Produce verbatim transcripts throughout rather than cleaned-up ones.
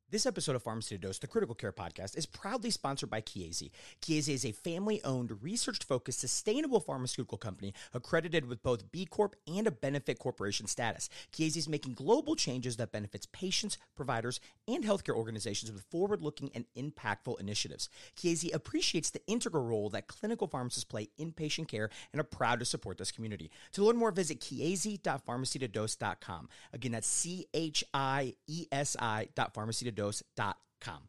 This episode of Pharmacy to Dose, the Critical Care Podcast, is proudly sponsored by Chiesi. Chiesi is a family-owned, research-focused, sustainable pharmaceutical company accredited with both B Corp and a benefit corporation status. Chiesi is making global changes that benefits patients, providers, and healthcare organizations with forward-looking and impactful initiatives. Chiesi appreciates the integral role that clinical pharmacists play in patient care and are proud to support this community. To learn more, visit chiesi dot pharmacy to dose dot com. Again, that's C H I E S I dot pharmacy to dose dot com.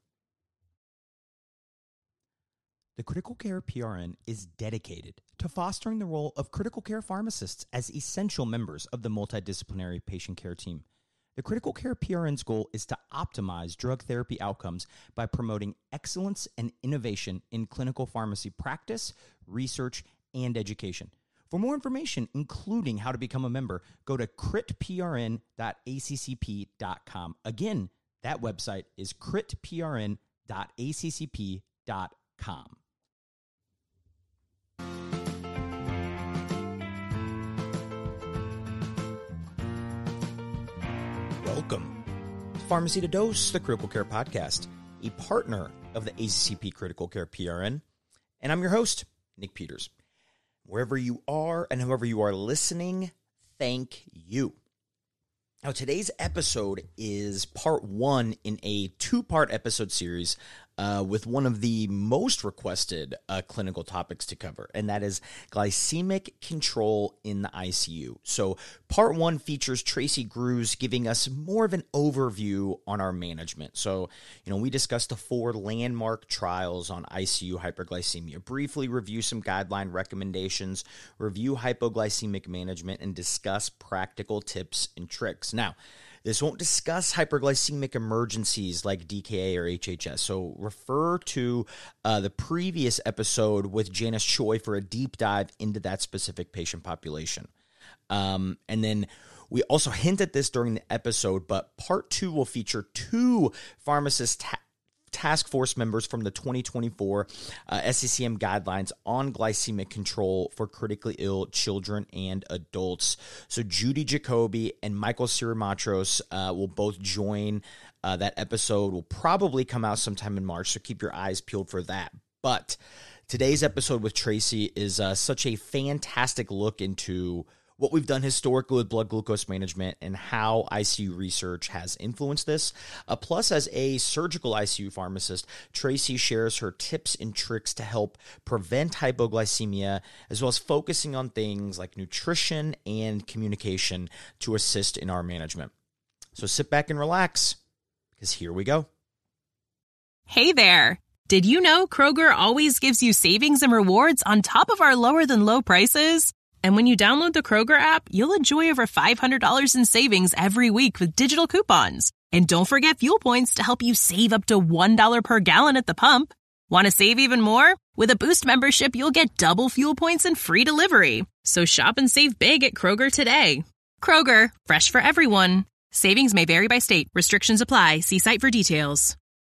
The Critical Care P R N is dedicated to fostering the role of critical care pharmacists as essential members of the multidisciplinary patient care team. The Critical Care P R N's goal is to optimize drug therapy outcomes by promoting excellence and innovation in clinical pharmacy practice, research, and education. For more information, including how to become a member, go to crit p r n dot a c c p dot com. Again, that website is crit p r n dot a c c p dot com. Welcome to Pharmacy to Dose, the Critical Care Podcast, a partner of the A C C P Critical Care P R N. And I'm your host, Nick Peters. Wherever you are and however you are listening, thank you. Now, today's episode is part one in a two-part episode series uh, with one of the most requested uh, clinical topics to cover, and that is glycemic control in the I C U. So part one features Tracy Gruz giving us more of an overview on our management. So, you know, we discussed the four landmark trials on I C U hyperglycemia, briefly review some guideline recommendations, review hypoglycemic management, and discuss practical tips and tricks. Now, this won't discuss hyperglycemic emergencies like D K A or H H S, so refer to uh, the previous episode with Janice Choi for a deep dive into that specific patient population. Um, and then we also hint at this during the episode, but part two will feature two pharmacist ta- task force members from the twenty twenty-four uh, S C C M guidelines on glycemic control for critically ill children and adults. So Judy Jacoby and Michael Sirimatros uh, will both join uh, that episode. Will probably come out sometime in March, so keep your eyes peeled for that. But today's episode with Tracy is uh, such a fantastic look into what we've done historically with blood glucose management and how I C U research has influenced this. Uh, plus, as a surgical I C U pharmacist, Tracy shares her tips and tricks to help prevent hypoglycemia, as well as focusing on things like nutrition and communication to assist in our management. So sit back and relax, because here we go. Hey there. Did you know Kroger always gives you savings and rewards on top of our lower than low prices? And when you download the Kroger app, you'll enjoy over five hundred dollars in savings every week with digital coupons. And don't forget fuel points to help you save up to one dollar per gallon at the pump. Want to save even more? With a Boost membership, you'll get double fuel points and free delivery. So shop and save big at Kroger today. Kroger, fresh for everyone. Savings may vary by state. Restrictions apply. See site for details.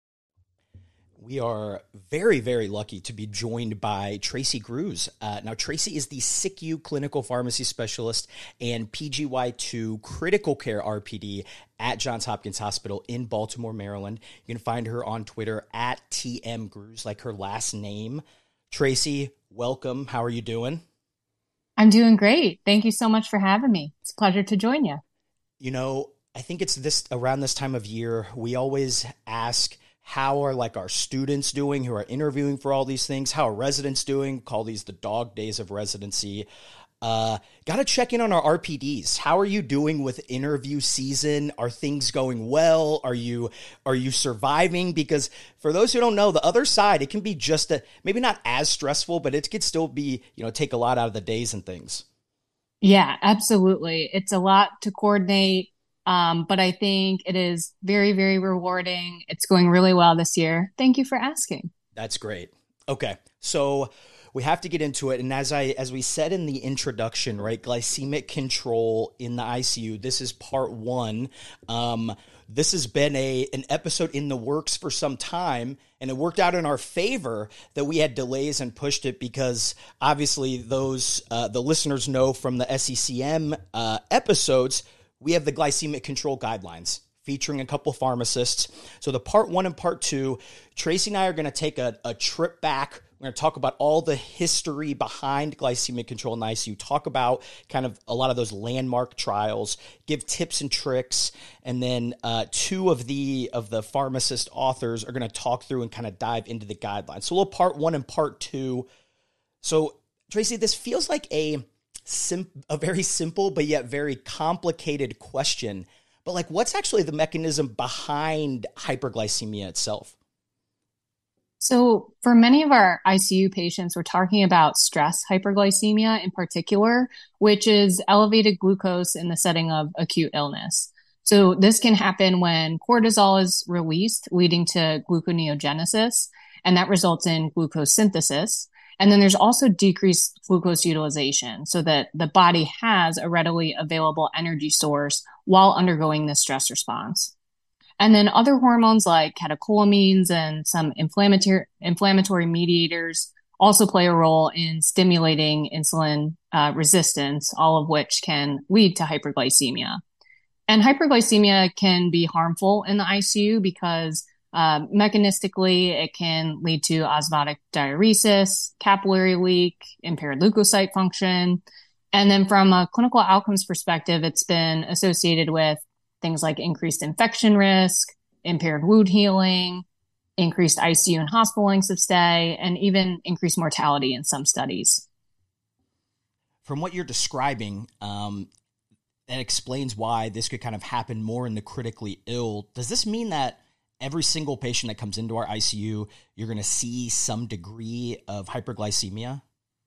We are very, very lucky to be joined by Tracy Gruz. Uh, now, Tracy is the S I C U clinical pharmacy specialist and P G Y two critical care R P D at Johns Hopkins Hospital in Baltimore, Maryland. You can find her on Twitter at T M Gruz, like her last name. Tracy, welcome. How are you doing? I'm doing great. Thank you so much for having me. It's a pleasure to join you. You know, I think it's this around this time of year, we always ask, how are like our students doing who are interviewing for all these things? How are residents doing? Call these the dog days of residency. Uh, got to check in on our R P Ds. How are you doing with interview season? Are things going well? Are you are you surviving? Because for those who don't know, the other side, it can be just a, maybe not as stressful, but it could still be, you know, take a lot out of the days and things. Yeah, absolutely. It's a lot to coordinate. Um, but I think it is very, very rewarding. It's going really well this year. Thank you for asking. That's great. Okay. So we have to get into it. And as I, as we said in the introduction, right, glycemic control in the I C U, this is part one. Um, this has been a, an episode in the works for some time, and it worked out in our favor that we had delays and pushed it because obviously those, uh, the listeners know from the S C C M, uh, episodes, we have the glycemic control guidelines featuring a couple pharmacists. So the part one and part two, Tracy and I are going to take a, a trip back. We're going to talk about all the history behind glycemic control in the I C U, talk about kind of a lot of those landmark trials, give tips and tricks, and then uh, two of the of the pharmacist authors are going to talk through and kind of dive into the guidelines. So a little part one and part two. So Tracy, this feels like a sim- a very simple but yet very complicated question. But like, what's actually the mechanism behind hyperglycemia itself? So for many of our I C U patients, we're talking about stress hyperglycemia in particular, which is elevated glucose in the setting of acute illness. So this can happen when cortisol is released, leading to gluconeogenesis, and that results in glucose synthesis. And then there's also decreased glucose utilization so that the body has a readily available energy source while undergoing this stress response. And then other hormones like catecholamines and some inflammatory inflammatory mediators also play a role in stimulating insulin uh, resistance, all of which can lead to hyperglycemia. And hyperglycemia can be harmful in the I C U because uh, mechanistically it can lead to osmotic diuresis, capillary leak, impaired leukocyte function. And then from a clinical outcomes perspective, it's been associated with things like increased infection risk, impaired wound healing, increased I C U and hospital lengths of stay, and even increased mortality in some studies. From what you're describing, um, that explains why this could kind of happen more in the critically ill. Does this mean that every single patient that comes into our I C U, you're going to see some degree of hyperglycemia?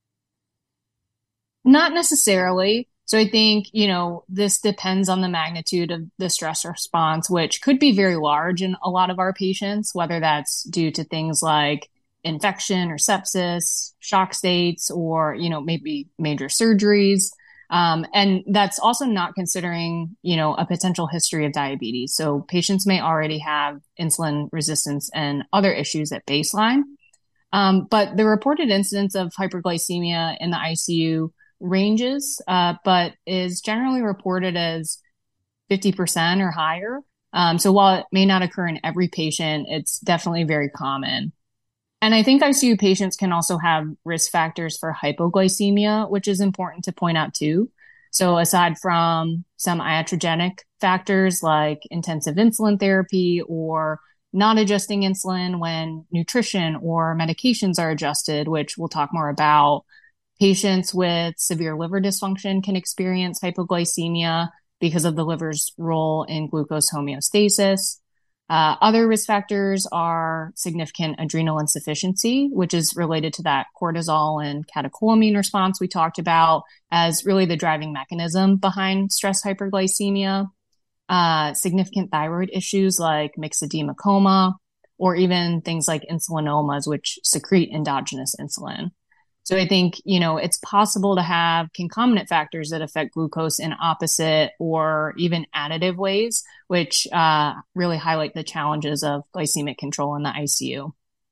Not necessarily. So I think, you know, this depends on the magnitude of the stress response, which could be very large in a lot of our patients, whether that's due to things like infection or sepsis, shock states, or, you know, maybe major surgeries. Um, and that's also not considering, you know, a potential history of diabetes. So patients may already have insulin resistance and other issues at baseline. Um, but the reported incidence of hyperglycemia in the I C U ranges, uh, but is generally reported as fifty percent or higher. Um, so while it may not occur in every patient, it's definitely very common. And I think I C U patients can also have risk factors for hypoglycemia, which is important to point out too. So aside from some iatrogenic factors like intensive insulin therapy or not adjusting insulin when nutrition or medications are adjusted, which we'll talk more about, patients with severe liver dysfunction can experience hypoglycemia because of the liver's role in glucose homeostasis. Uh, other risk factors are significant adrenal insufficiency, which is related to that cortisol and catecholamine response we talked about as really the driving mechanism behind stress hyperglycemia. Uh, significant thyroid issues like myxedema coma, or even things like insulinomas, which secrete endogenous insulin. So I think, you know, it's possible to have concomitant factors that affect glucose in opposite or even additive ways, which uh, really highlight the challenges of glycemic control in the I C U.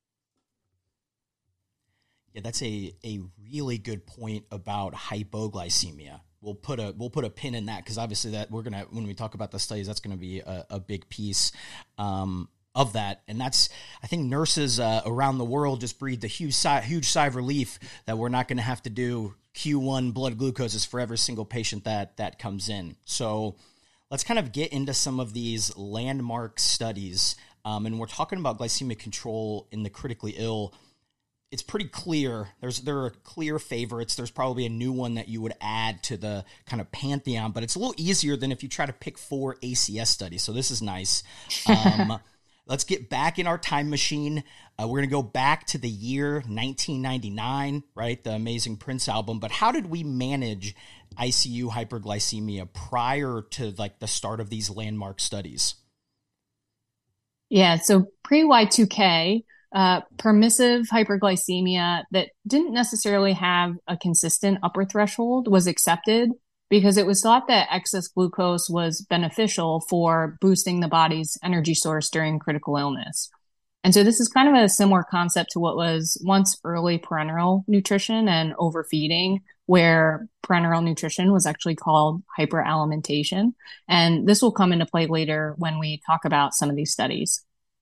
Yeah, that's a, a really good point about hypoglycemia. We'll put a we'll put a pin in that because obviously that we're gonna when we talk about the studies, that's gonna be a, a big piece um, of that. And that's, I think nurses uh, around the world just breathed a huge sigh, huge sigh of relief that we're not going to have to do Q one blood glucoses for every single patient that that comes in. So let's kind of get into some of these landmark studies. Um, and we're talking about glycemic control in the critically ill. It's pretty clear. There's there are clear favorites. There's probably a new one that you would add to the kind of pantheon, but it's a little easier than if you try to pick four A C S studies. So this is nice. Um, Let's get back in our time machine. Uh, we're going to go back to the year nineteen ninety-nine, right? The Amazing Prince album. But how did we manage I C U hyperglycemia prior to like the start of these landmark studies? Yeah, so pre-Y two K, uh, permissive hyperglycemia that didn't necessarily have a consistent upper threshold was accepted because it was thought that excess glucose was beneficial for boosting the body's energy source during critical illness. And so this is kind of a similar concept to what was once early parenteral nutrition and overfeeding, where parenteral nutrition was actually called hyperalimentation. And this will come into play later when we talk about some of these studies.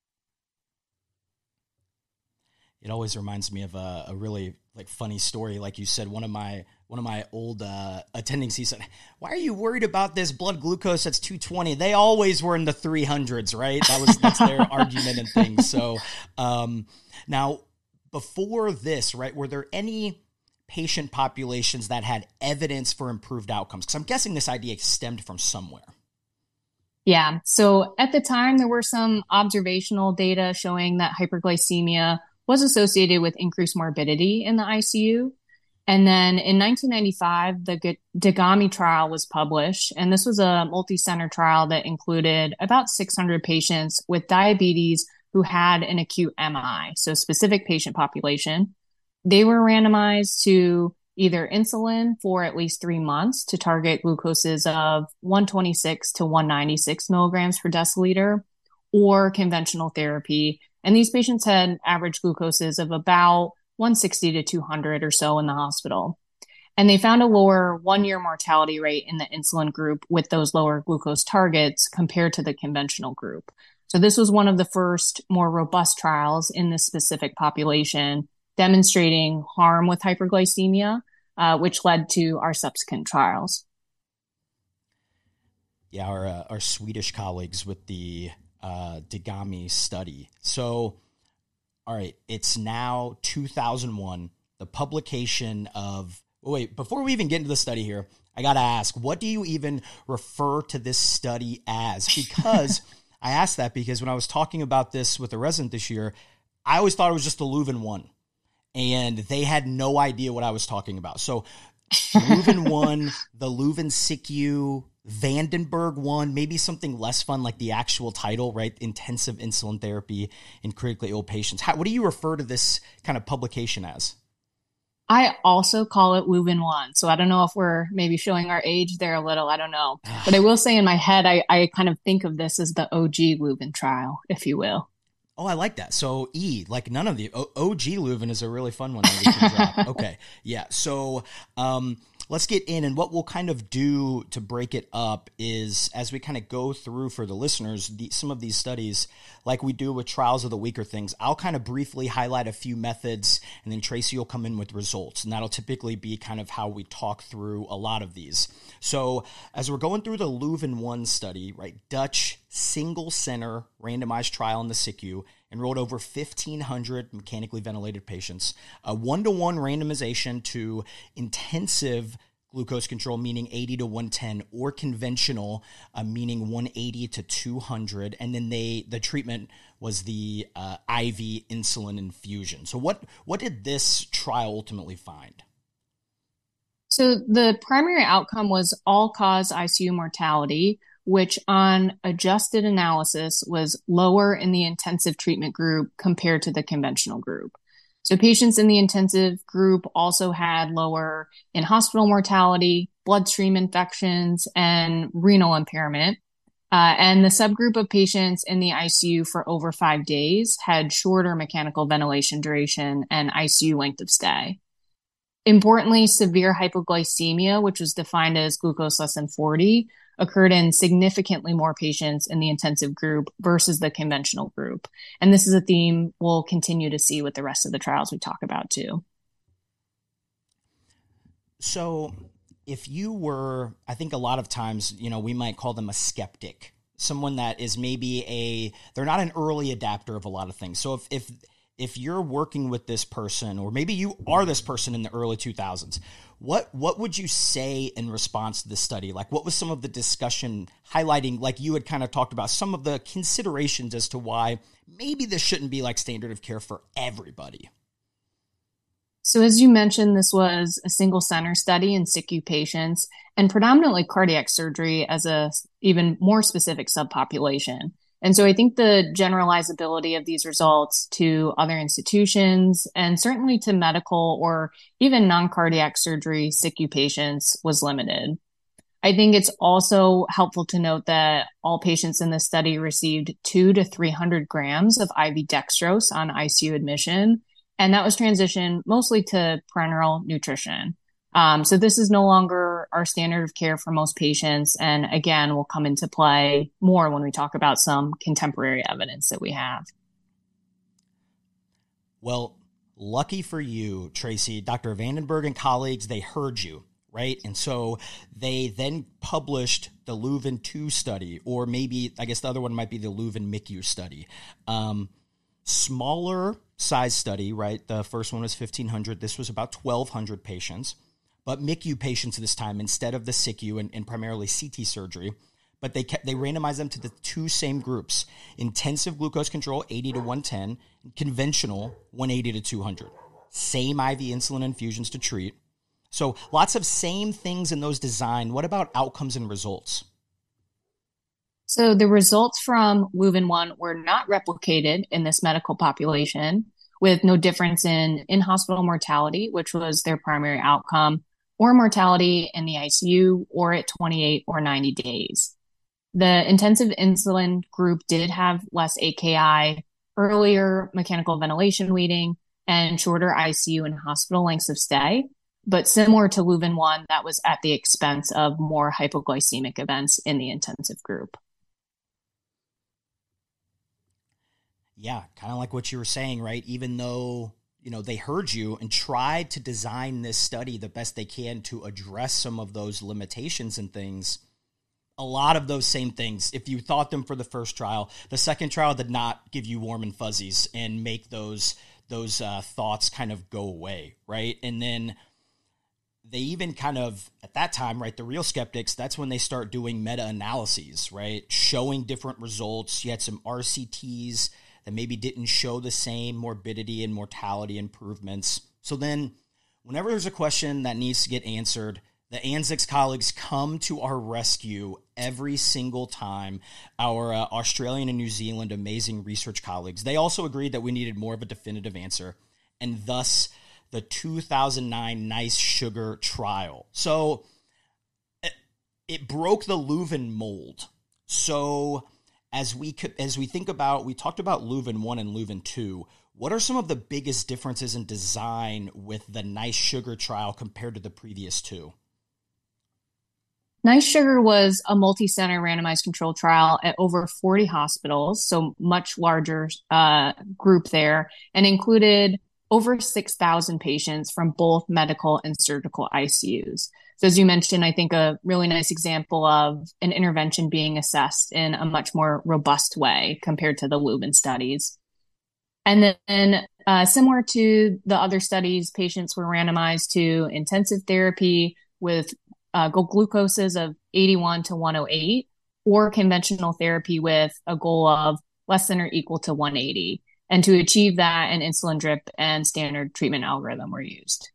It always reminds me of a, a really like funny story. Like you said, one of my one of my old uh, attendings, he said, "Why are you worried about this blood glucose that's two twenty? They always were in the three hundreds, right?" That was that's their argument and things. So um, now, before this, right, were there any patient populations that had evidence for improved outcomes? Because I'm guessing this idea stemmed from somewhere. Yeah. So at the time, there were some observational data showing that hyperglycemia was associated with increased morbidity in the I C U. And then in nineteen ninety-five, the DIGAMI trial was published. And this was a multi-center trial that included about six hundred patients with diabetes who had an acute M I, so a specific patient population. They were randomized to either insulin for at least three months to target glucoses of one twenty-six to one ninety-six milligrams per deciliter, or conventional therapy. And these patients had average glucoses of about one sixty to two hundred or so in the hospital. And they found a lower one-year mortality rate in the insulin group with those lower glucose targets compared to the conventional group. So this was one of the first more robust trials in this specific population, demonstrating harm with hyperglycemia, uh, which led to our subsequent trials. Yeah, our uh, our Swedish colleagues with the uh, DIGAMI study. So, all right, it's now two thousand one, the publication of, oh, wait, before we even get into the study here, I got to ask, what do you even refer to this study as? Because I asked that because when I was talking about this with a resident this year, I always thought it was just the Leuven one, and they had no idea what I was talking about. So Leuven one, the Leuven S I C U, Vandenberg one, maybe something less fun like the actual title, right? Intensive insulin therapy in critically ill patients. How, what do you refer to this kind of publication as? I also call it Leuven one. So I don't know if we're maybe showing our age there a little. I don't know. But I will say in my head, I, I kind of think of this as the O G Leuven trial, if you will. Oh, I like that. So E, like none of the o- OG Leuven is a really fun one that we can drop. Okay. Yeah. So um, let's get in, and what we'll kind of do to break it up is as we kind of go through for the listeners, the, some of these studies, like we do with trials of the week or things, I'll kind of briefly highlight a few methods, and then Tracy will come in with results. And that'll typically be kind of how we talk through a lot of these. So as we're going through the Leuven one study, right, Dutch single center randomized trial in the S I C U, enrolled over fifteen hundred mechanically ventilated patients, a one-to-one randomization to intensive glucose control, meaning eighty to one ten, or conventional, uh, meaning one eighty to two hundred. And then they the treatment was the uh, I V insulin infusion. So what, what did this trial ultimately find? So the primary outcome was all-cause I C U mortality, which on adjusted analysis was lower in the intensive treatment group compared to the conventional group. So patients in the intensive group also had lower in-hospital mortality, bloodstream infections, and renal impairment. Uh, and the subgroup of patients in the I C U for over five days had shorter mechanical ventilation duration and I C U length of stay. Importantly, severe hypoglycemia, which was defined as glucose less than forty, occurred in significantly more patients in the intensive group versus the conventional group. And this is a theme we'll continue to see with the rest of the trials we talk about too. So if you were, I think a lot of times, you know, we might call them a skeptic, someone that is maybe a, they're not an early adapter of a lot of things. So if, if, if you're working with this person, or maybe you are this person in the early two thousands, what what would you say in response to this study? Like, what was some of the discussion highlighting, like you had kind of talked about, some of the considerations as to why maybe this shouldn't be like standard of care for everybody? So as you mentioned, this was a single center study in S I C U patients and predominantly cardiac surgery as a even more specific subpopulation. And so I think the generalizability of these results to other institutions and certainly to medical or even non-cardiac surgery S I C U patients was limited. I think it's also helpful to note that all patients in this study received two to three hundred grams of I V dextrose on I C U admission, and that was transitioned mostly to parenteral nutrition. Um, so this is no longer our standard of care for most patients. And again, will come into play more when we talk about some contemporary evidence that we have. Well, lucky for you, Tracy, Doctor Vandenberg and colleagues, they heard you, right? And so they then published the Leuven two study, or maybe, I guess the other one might be the Leuven M I C U study. Um, smaller size study, right? The first one was fifteen hundred. This was about twelve hundred patients, but M I C U patients this time instead of the S I C U and, and primarily C T surgery. But they kept, they randomized them to the two same groups: intensive glucose control, eighty to one ten, and conventional, one eighty to two hundred. Same I V insulin infusions to treat. So lots of same things in those design. What about outcomes and results? So the results from Leuven one were not replicated in this medical population, with no difference in in-hospital mortality, which was their primary outcome, or mortality in the I C U, or at twenty-eight or ninety days. The intensive insulin group did have less A K I, earlier mechanical ventilation waiting, and shorter I C U and hospital lengths of stay. But similar to Leuven one, that was at the expense of more hypoglycemic events in the intensive group. Yeah, kind of like what you were saying, right? Even though, you know, they heard you and tried to design this study the best they can to address some of those limitations and things, a lot of those same things, if you thought them for the first trial, the second trial did not give you warm and fuzzies and make those those uh, thoughts kind of go away, right? And then they even kind of, at that time, right, the real skeptics, that's when they start doing meta-analyses, right? Showing different results. You had some R C Ts that maybe didn't show the same morbidity and mortality improvements. So then whenever there's a question that needs to get answered, the ANZICS colleagues come to our rescue every single time. Our uh, Australian and New Zealand amazing research colleagues, they also agreed that we needed more of a definitive answer, and thus the two thousand nine NICE sugar trial. So it, it broke the Leuven mold. So as we could, as we think about, we talked about Leuven one and Leuven two. What are some of the biggest differences in design with the NICE sugar trial compared to the previous two? NICE sugar was a multi-center randomized controlled trial at over forty hospitals, so much larger uh, group there, and included over six thousand patients from both medical and surgical I C Us. So as you mentioned, I think a really nice example of an intervention being assessed in a much more robust way compared to the Leuven studies. And then uh, similar to the other studies, patients were randomized to intensive therapy with uh, goal glucoses of eighty-one to one oh eight, or conventional therapy with a goal of less than or equal to one eighty. And to achieve that, an insulin drip and standard treatment algorithm were used.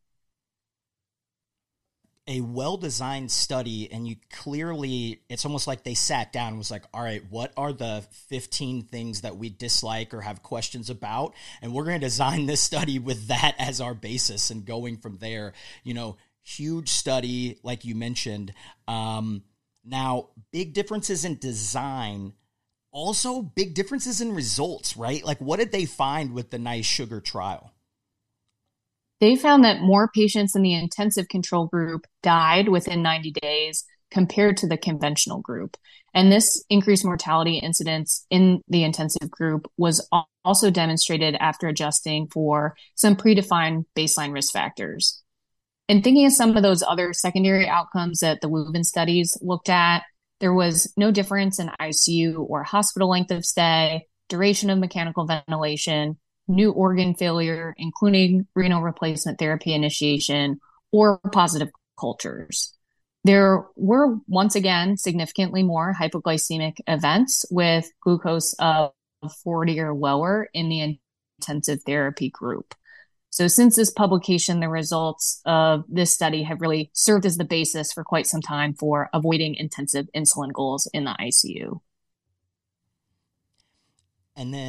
A well-designed study, and you clearly, it's almost like they sat down and was like, all right, what are the fifteen things that we dislike or have questions about? And we're going to design this study with that as our basis and going from there. You know, huge study, like you mentioned. Um, now, big differences in design, also big differences in results, right? Like, what did they find with the NICE sugar trial? They found that more patients in the intensive control group died within ninety days compared to the conventional group. And this increased mortality incidence in the intensive group was also demonstrated after adjusting for some predefined baseline risk factors. And thinking of some of those other secondary outcomes that the Leuven studies looked at, there was no difference in I C U or hospital length of stay, duration of mechanical ventilation, new organ failure, including renal replacement therapy initiation, or positive cultures. There were, once again, significantly more hypoglycemic events with glucose of forty or lower in the intensive therapy group. So since this publication, the results of this study have really served as the basis for quite some time for avoiding intensive insulin goals in the I C U. And then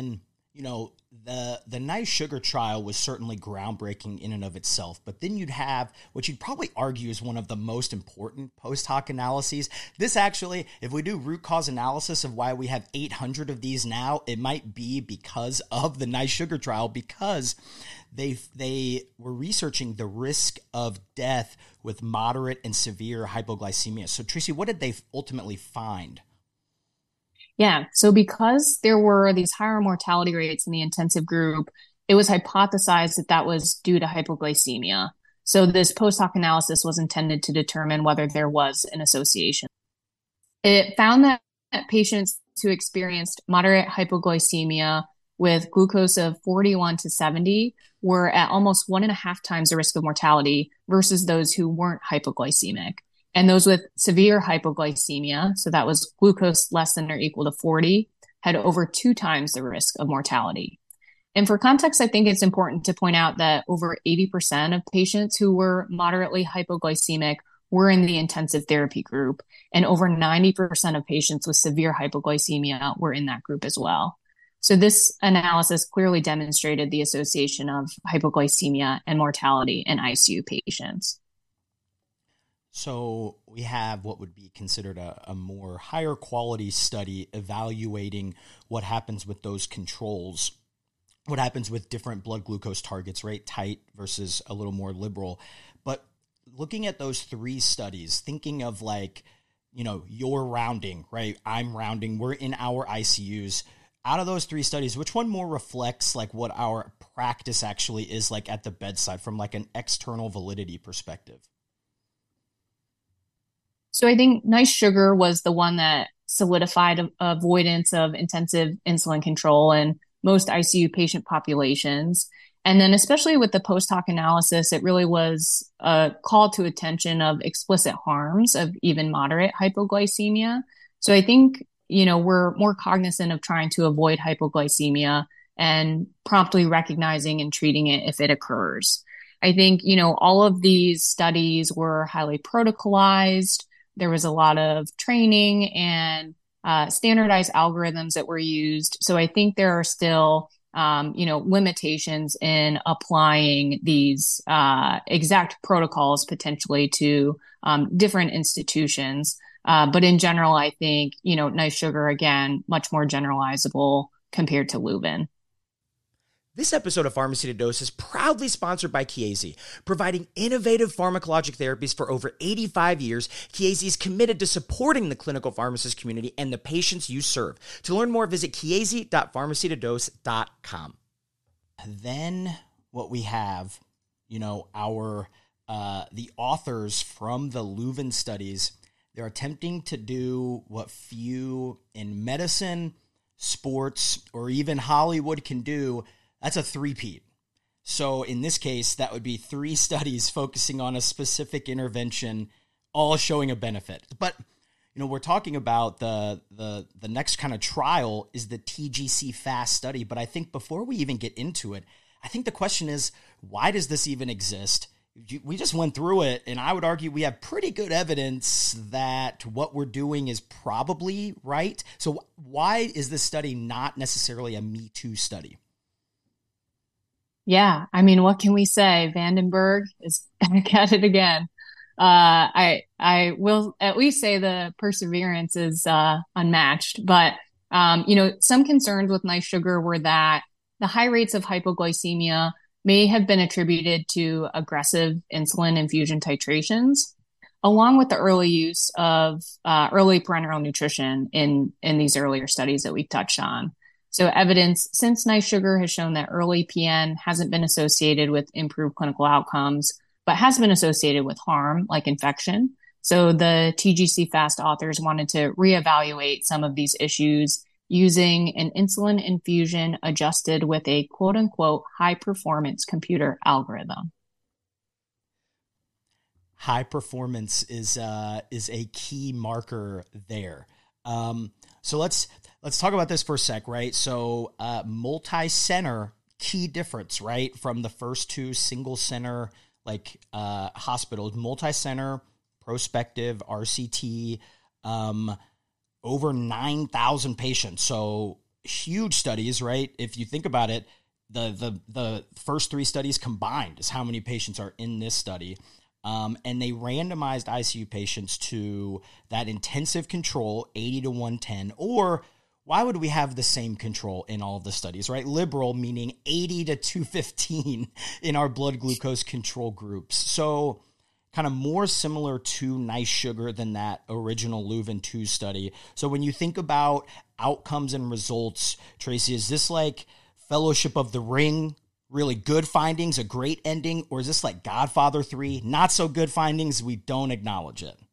you know, the the Nice Sugar trial was certainly groundbreaking in and of itself, but then you'd have what you'd probably argue is one of the most important post hoc analyses. This actually, if we do root cause analysis of why we have eight hundred of these now, it might be because of the Nice Sugar trial, because they they were researching the risk of death with moderate and severe hypoglycemia. So Tracy, what did they ultimately find? Yeah. So because there were these higher mortality rates in the intensive group, it was hypothesized that that was due to hypoglycemia. So this post hoc analysis was intended to determine whether there was an association. It found that patients who experienced moderate hypoglycemia with glucose of forty-one to seventy were at almost one and a half times the risk of mortality versus those who weren't hypoglycemic. And those with severe hypoglycemia, so that was glucose less than or equal to forty, had over two times the risk of mortality. And for context, I think it's important to point out that over eighty percent of patients who were moderately hypoglycemic were in the intensive therapy group, and over ninety percent of patients with severe hypoglycemia were in that group as well. So this analysis clearly demonstrated the association of hypoglycemia and mortality in I C U patients. So we have what would be considered a, a more higher quality study evaluating what happens with those controls, what happens with different blood glucose targets, right? Tight versus a little more liberal. But looking at those three studies, thinking of like, you know, you're rounding, right? I'm rounding, we're in our I C Us. Out of those three studies, which one more reflects like what our practice actually is like at the bedside from like an external validity perspective? So I think Nice Sugar was the one that solidified avoidance of intensive insulin control in most I C U patient populations. And then especially with the post hoc analysis, it really was a call to attention of explicit harms of even moderate hypoglycemia. So I think, you know, we're more cognizant of trying to avoid hypoglycemia and promptly recognizing and treating it if it occurs. I think, you know, all of these studies were highly protocolized. There was a lot of training and uh, standardized algorithms that were used. So I think there are still, um, you know, limitations in applying these uh, exact protocols potentially to um, different institutions. Uh, but in general, I think, you know, Nice Sugar, again, much more generalizable compared to Leuven. This episode of Pharmacy to Dose is proudly sponsored by Chiesi. Providing innovative pharmacologic therapies for over eighty-five years, Chiesi is committed to supporting the clinical pharmacist community and the patients you serve. To learn more, visit chiesi dot pharmacy to dose dot com. Then what we have, you know, our uh, the authors from the Leuven studies, they're attempting to do what few in medicine, sports, or even Hollywood can do. That's a three-peat. So in this case, that would be three studies focusing on a specific intervention, all showing a benefit. But, you know, we're talking about the the the next kind of trial is the T G C FAST study. But I think before we even get into it, I think the question is, why does this even exist? We just went through it, and I would argue we have pretty good evidence that what we're doing is probably right. So why is this study not necessarily a Me Too study? Yeah, I mean, what can we say? Vandenberg is back at it again. Uh, I I will at least say the perseverance is uh, unmatched. But um, you know, some concerns with Nice Sugar were that the high rates of hypoglycemia may have been attributed to aggressive insulin infusion titrations, along with the early use of uh, early parenteral nutrition in in these earlier studies that we touched on. So evidence since Nice Sugar has shown that early P N hasn't been associated with improved clinical outcomes, but has been associated with harm like infection. So the T G C FAST authors wanted to reevaluate some of these issues using an insulin infusion adjusted with a quote unquote high performance computer algorithm. High performance is uh, is a key marker there. Um, so let's let's talk about this for a sec, right? So uh, multi-center, key difference, right, from the first two single center like uh, hospitals, multi-center, prospective, R C T, um, over nine thousand patients. So huge studies, right? If you think about it, the the the first three studies combined is how many patients are in this study. Um, and they randomized I C U patients to that intensive control, eighty to one ten, or why would we have the same control in all of the studies, right? Liberal, meaning eighty to two fifteen in our blood glucose control groups. So kind of more similar to Nice Sugar than that original Leuven two study. So when you think about outcomes and results, Tracy, is this like Fellowship of the Ring, really good findings, a great ending, or is this like Godfather three, not so good findings, we don't acknowledge it?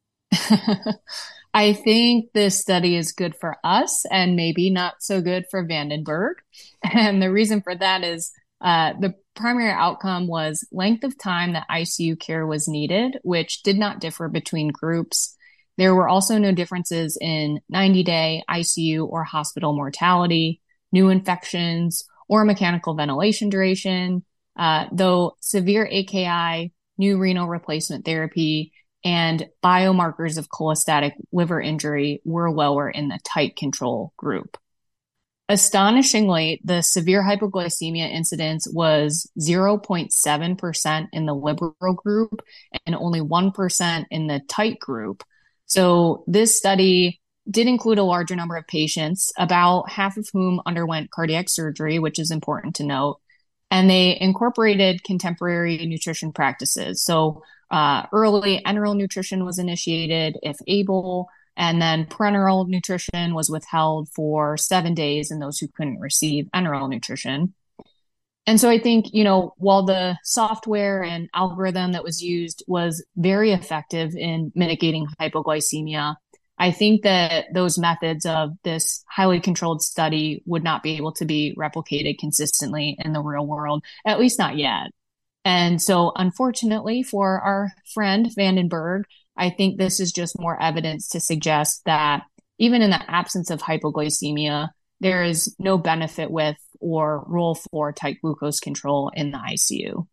I think this study is good for us and maybe not so good for Vandenberg. And the reason for that is uh, the primary outcome was length of time that I C U care was needed, which did not differ between groups. There were also no differences in ninety-day I C U or hospital mortality, new infections, or mechanical ventilation duration, uh, though severe A K I, new renal replacement therapy, and biomarkers of cholestatic liver injury were lower in the tight control group. Astonishingly, the severe hypoglycemia incidence was zero point seven percent in the liberal group and only one percent in the tight group. So this study did include a larger number of patients, about half of whom underwent cardiac surgery, which is important to note. And they incorporated contemporary nutrition practices. So uh, early enteral nutrition was initiated if able, and then parenteral nutrition was withheld for seven days in those who couldn't receive enteral nutrition. And so I think, you know, while the software and algorithm that was used was very effective in mitigating hypoglycemia, I think that those methods of this highly controlled study would not be able to be replicated consistently in the real world, at least not yet. And so unfortunately for our friend Vandenberg, I think this is just more evidence to suggest that even in the absence of hypoglycemia, there is no benefit with or role for tight glucose control in the I C U.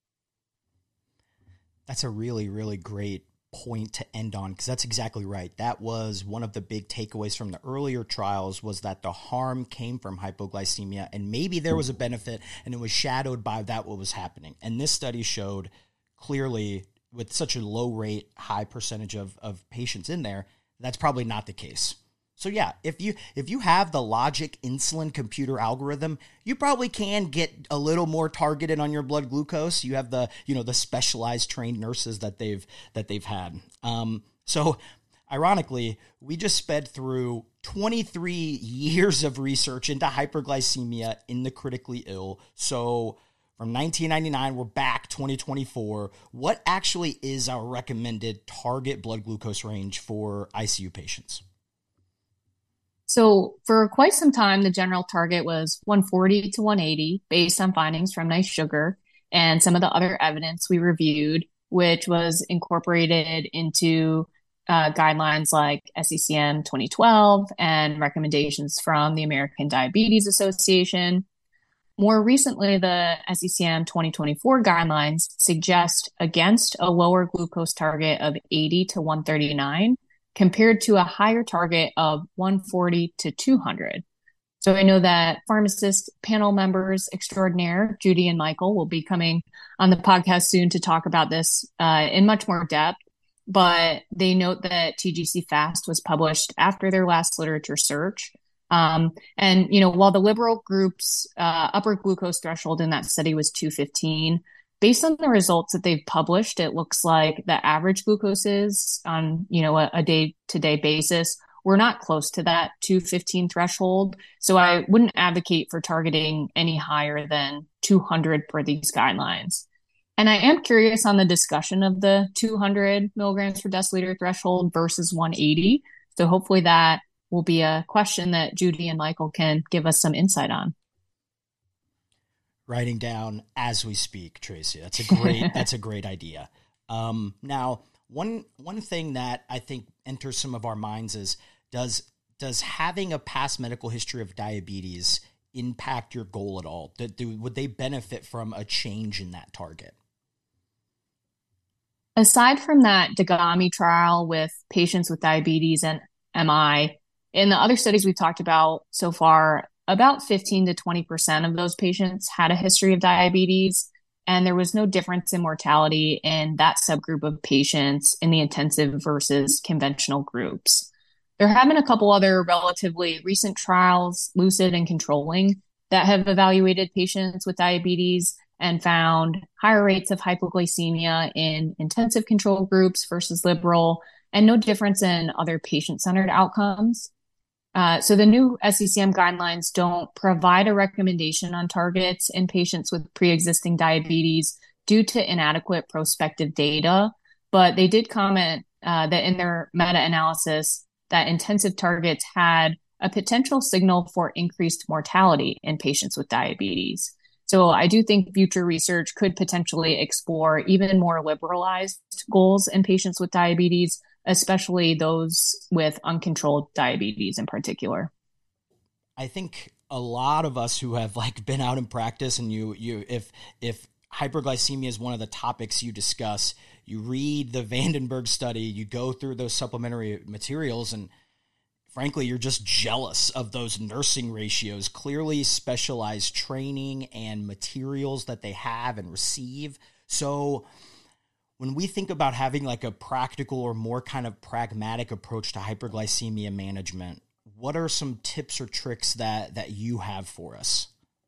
That's a really, really great point to end on, because that's exactly right. That was one of the big takeaways from the earlier trials, was that the harm came from hypoglycemia, and maybe there was a benefit and it was shadowed by that what was happening. And this study showed clearly, with such a low rate, high percentage of, of patients in there, that's probably not the case. So yeah, if you if you have the logic insulin computer algorithm, you probably can get a little more targeted on your blood glucose. You have the you know the specialized trained nurses that they've that they've had. Um, so ironically, we just sped through twenty-three years of research into hyperglycemia in the critically ill. So from nineteen ninety-nine, we're back twenty twenty-four. What actually is our recommended target blood glucose range for I C U patients? So for quite some time, the general target was one forty to one eighty based on findings from Nice Sugar and some of the other evidence we reviewed, which was incorporated into uh, guidelines like S E C M twenty twelve and recommendations from the American Diabetes Association. More recently, the S E C M twenty twenty-four guidelines suggest against a lower glucose target of eighty to one thirty-nine compared to a higher target of one forty to two hundred. So I know that pharmacist panel members extraordinaire, Judy and Michael, will be coming on the podcast soon to talk about this uh, in much more depth. But they note that T G C FAST was published after their last literature search. Um, and, you know, while the liberal group's uh, upper glucose threshold in that study was two fifteen, based on the results that they've published, it looks like the average glucoses on, you know, a, a day-to-day basis were not close to that two fifteen threshold. So I wouldn't advocate for targeting any higher than two hundred per these guidelines. And I am curious on the discussion of the two hundred milligrams per deciliter threshold versus one eighty. So hopefully that will be a question that Judy and Michael can give us some insight on. Writing down as we speak, Tracy. That's a great, that's a great idea. Um, now, one, one thing that I think enters some of our minds is, does, does having a past medical history of diabetes impact your goal at all? Do, do, would they benefit from a change in that target? Aside from that Dagami trial with patients with diabetes and M I, in the other studies we've talked about so far, about fifteen to twenty percent of those patients had a history of diabetes, and there was no difference in mortality in that subgroup of patients in the intensive versus conventional groups. There have been a couple other relatively recent trials, LUCID and Controlling, that have evaluated patients with diabetes and found higher rates of hypoglycemia in intensive control groups versus liberal, and no difference in other patient-centered outcomes. Uh, so the new S C C M guidelines don't provide a recommendation on targets in patients with pre-existing diabetes due to inadequate prospective data, but they did comment uh, that in their meta-analysis that intensive targets had a potential signal for increased mortality in patients with diabetes. So I do think future research could potentially explore even more liberalized goals in patients with diabetes, especially those with uncontrolled diabetes in particular. I think a lot of us who have like been out in practice, and you, you, if, if hyperglycemia is one of the topics you discuss, you read the Vandenberg study, you go through those supplementary materials, and frankly, you're just jealous of those nursing ratios, clearly specialized training and materials that they have and receive. So when we think about having like a practical or more kind of pragmatic approach to hyperglycemia management, what are some tips or tricks that, that you have for us?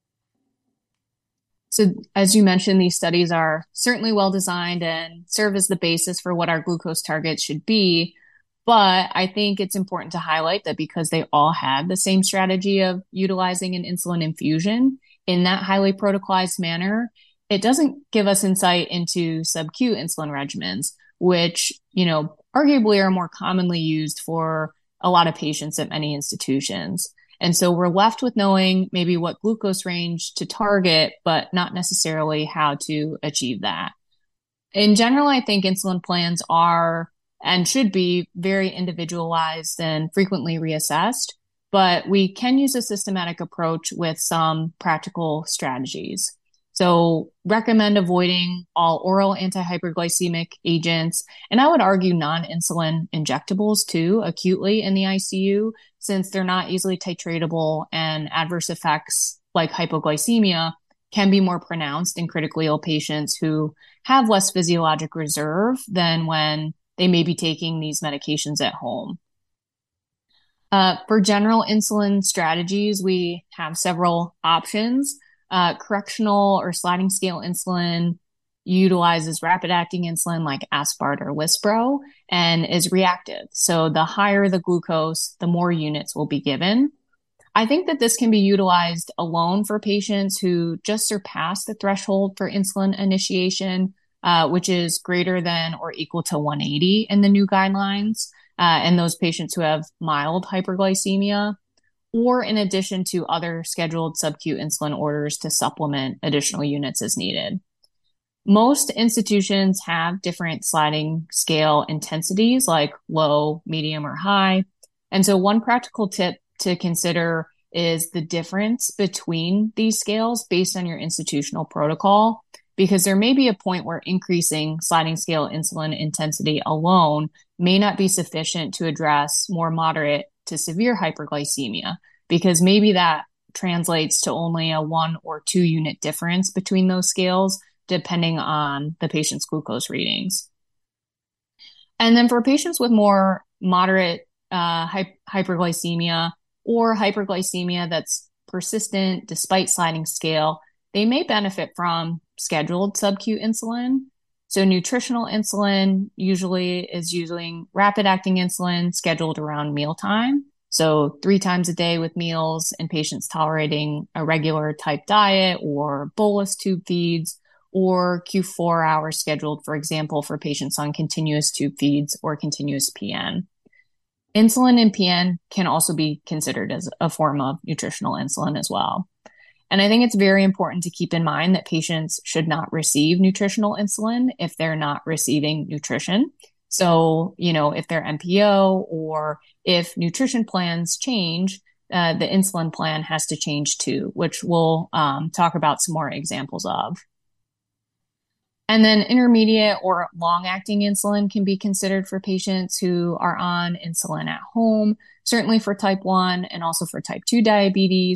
So as you mentioned, these studies are certainly well designed and serve as the basis for what our glucose targets should be. But I think it's important to highlight that because they all had the same strategy of utilizing an insulin infusion in that highly protocolized manner, it doesn't give us insight into sub-Q insulin regimens, which, you know, arguably are more commonly used for a lot of patients at many institutions. And so we're left with knowing maybe what glucose range to target, but not necessarily how to achieve that. In general, I think insulin plans are and should be very individualized and frequently reassessed, but we can use a systematic approach with some practical strategies. So recommend avoiding all oral antihyperglycemic agents, and I would argue non-insulin injectables too, acutely in the I C U, since they're not easily titratable and adverse effects like hypoglycemia can be more pronounced in critically ill patients who have less physiologic reserve than when they may be taking these medications at home. Uh, for general insulin strategies, we have several options. Uh, correctional or sliding scale insulin utilizes rapid-acting insulin like Aspart or Lispro and is reactive. So the higher the glucose, the more units will be given. I think that this can be utilized alone for patients who just surpass the threshold for insulin initiation, uh, which is greater than or equal to one eighty in the new guidelines, uh, and those patients who have mild hyperglycemia, or in addition to other scheduled sub-Q insulin orders to supplement additional units as needed. Most institutions have different sliding scale intensities like low, medium, or high. And so one practical tip to consider is the difference between these scales based on your institutional protocol, because there may be a point where increasing sliding scale insulin intensity alone may not be sufficient to address more moderate to severe hyperglycemia, because maybe that translates to only a one or two unit difference between those scales, depending on the patient's glucose readings. And then for patients with more moderate uh, hy- hyperglycemia or hyperglycemia that's persistent despite sliding scale, they may benefit from scheduled sub-Q insulin. So nutritional insulin usually is using rapid-acting insulin scheduled around mealtime. So three times a day with meals in patients tolerating a regular type diet or bolus tube feeds, or Q four hours scheduled, for example, for patients on continuous tube feeds or continuous P N. Insulin in P N can also be considered as a form of nutritional insulin as well. And I think it's very important to keep in mind that patients should not receive nutritional insulin if they're not receiving nutrition. So, you know, if they're N P O or if nutrition plans change, uh, the insulin plan has to change too, which we'll um, talk about some more examples of. And then intermediate or long-acting insulin can be considered for patients who are on insulin at home, certainly for type one and also for type two diabetes,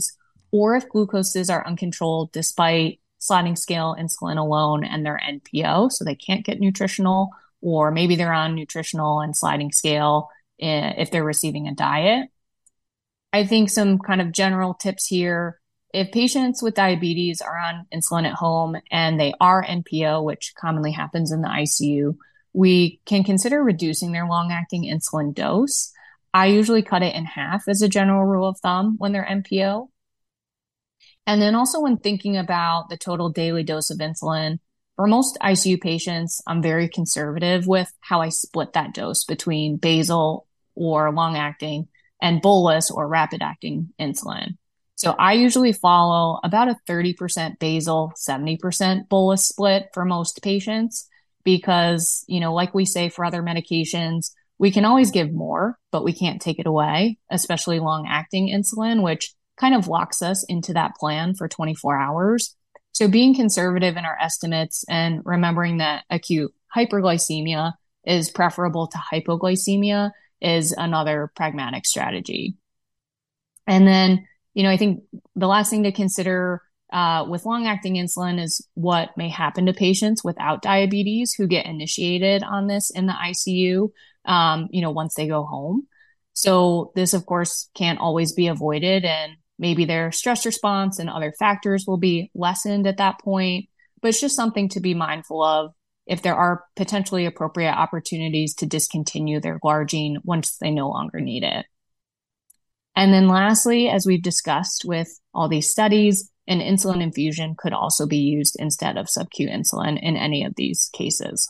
or if glucoses are uncontrolled despite sliding scale insulin alone and their N P O, so they can't get nutritional, or maybe they're on nutritional and sliding scale if they're receiving a diet. I think some kind of general tips here: if patients with diabetes are on insulin at home and they are N P O, which commonly happens in the I C U, we can consider reducing their long-acting insulin dose. I usually cut it in half as a general rule of thumb when they're N P O. And then also when thinking about the total daily dose of insulin, for most I C U patients, I'm very conservative with how I split that dose between basal or long-acting and bolus or rapid-acting insulin. So I usually follow about a thirty percent basal, seventy percent bolus split for most patients because, you know, like we say for other medications, we can always give more, but we can't take it away, especially long-acting insulin, which kind of locks us into that plan for twenty-four hours. So being conservative in our estimates and remembering that acute hyperglycemia is preferable to hypoglycemia is another pragmatic strategy. And then, you know, I think the last thing to consider uh, with long-acting insulin is what may happen to patients without diabetes who get initiated on this in the I C U, um, you know, once they go home. So this, of course, can't always be avoided, and maybe their stress response and other factors will be lessened at that point, but it's just something to be mindful of if there are potentially appropriate opportunities to discontinue their glargine once they no longer need it. And then lastly, as we've discussed with all these studies, an insulin infusion could also be used instead of sub-Q insulin in any of these cases.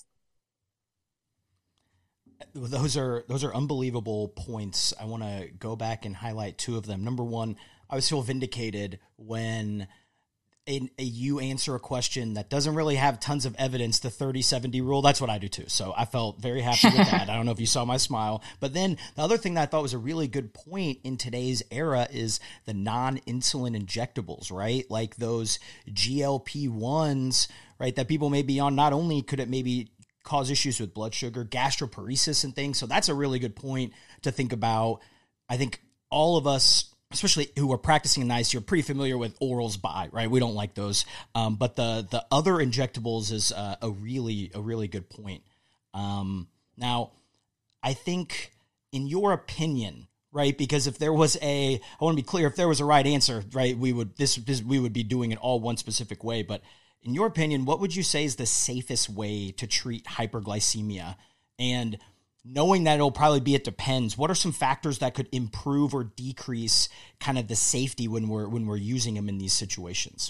Those are those are unbelievable points. I want to go back and highlight two of them. Number one, I always feel vindicated when a, a, you answer a question that doesn't really have tons of evidence, the thirty seventy rule. That's what I do too. So I felt very happy with that. I don't know if you saw my smile. But then the other thing that I thought was a really good point in today's era is the non-insulin injectables, right? Like those G L P ones, right, that people may be on. Not only could it maybe cause issues with blood sugar, gastroparesis and things. So that's a really good point to think about. I think all of us, especially who are practicing in the I C U, are pretty familiar with orals by, right? We don't like those. Um, but the the other injectables is uh, a really, a really good point. Um, now, I think in your opinion, right, because if there was a, I want to be clear, if there was a right answer, right, we would, this, this we would be doing it all one specific way. But in your opinion, what would you say is the safest way to treat hyperglycemia? And knowing that it'll probably be, it depends, what are some factors that could improve or decrease kind of the safety when we're when we're using them in these situations?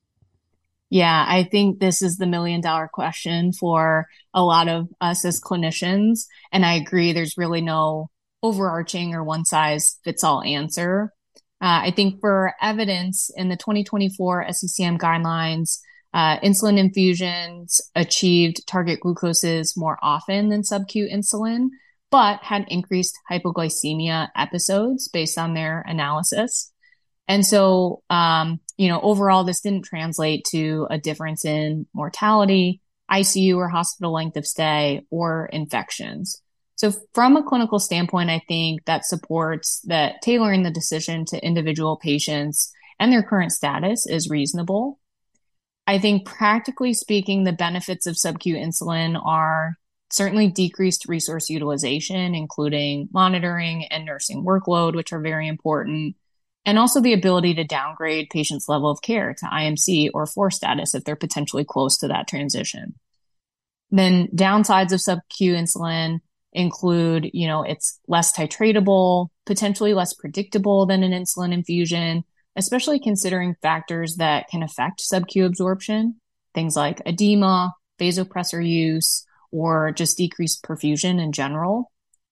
Yeah, I think this is the million dollar question for a lot of us as clinicians. And I agree, there's really no overarching or one size fits all answer. Uh, I think for evidence in the twenty twenty-four S C C M guidelines, Uh, insulin infusions achieved target glucoses more often than sub-Q insulin, but had increased hypoglycemia episodes based on their analysis. And so, um, you know, overall, this didn't translate to a difference in mortality, I C U or hospital length of stay, or infections. So from a clinical standpoint, I think that supports that tailoring the decision to individual patients and their current status is reasonable. I think practically speaking, the benefits of sub-Q insulin are certainly decreased resource utilization, including monitoring and nursing workload, which are very important, and also the ability to downgrade patients' level of care to I M C or four status if they're potentially close to that transition. Then downsides of sub-Q insulin include, you know, it's less titratable, potentially less predictable than an insulin infusion, especially considering factors that can affect sub-Q absorption, things like edema, vasopressor use, or just decreased perfusion in general.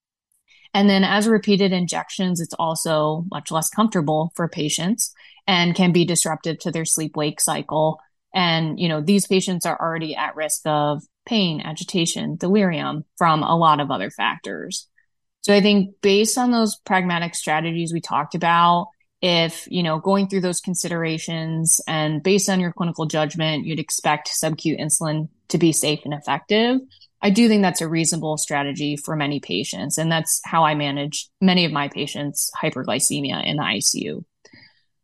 And then as repeated injections, it's also much less comfortable for patients and can be disruptive to their sleep-wake cycle. And, you know, these patients are already at risk of pain, agitation, delirium from a lot of other factors. So I think based on those pragmatic strategies we talked about, if, you know, going through those considerations and based on your clinical judgment, you'd expect sub-Q insulin to be safe and effective, I do think that's a reasonable strategy for many patients. And that's how I manage many of my patients' hyperglycemia in the I C U.